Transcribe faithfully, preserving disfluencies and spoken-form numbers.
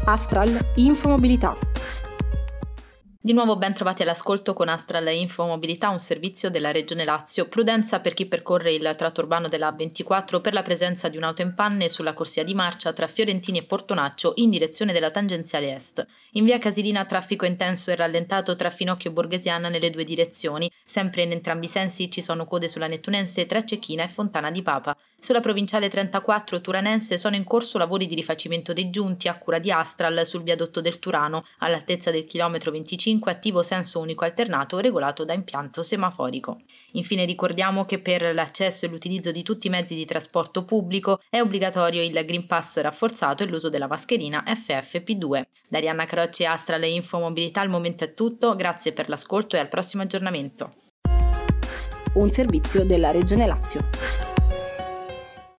Astral Infomobilità. Di nuovo ben trovati all'ascolto con Astral Infomobilità, un servizio della Regione Lazio. Prudenza per chi percorre il tratto urbano della A ventiquattro per la presenza di un'auto in panne sulla corsia di marcia tra Fiorentini e Portonaccio in direzione della tangenziale est. In via Casilina traffico intenso e rallentato tra Finocchio e Borghesiana nelle due direzioni. Sempre in entrambi i sensi ci sono code sulla Nettunense tra Cecchina e Fontana di Papa. Sulla provinciale trentaquattro turanense sono in corso lavori di rifacimento dei giunti a cura di Astral sul viadotto del Turano, all'altezza del chilometro venticinque, attivo senso unico alternato regolato da impianto semaforico. Infine ricordiamo che per l'accesso e l'utilizzo di tutti i mezzi di trasporto pubblico è obbligatorio il Green Pass rafforzato e l'uso della mascherina F F P due. Da Arianna Crocci, Astral e Infomobilità al momento è tutto, grazie per l'ascolto e al prossimo aggiornamento. Un servizio della Regione Lazio.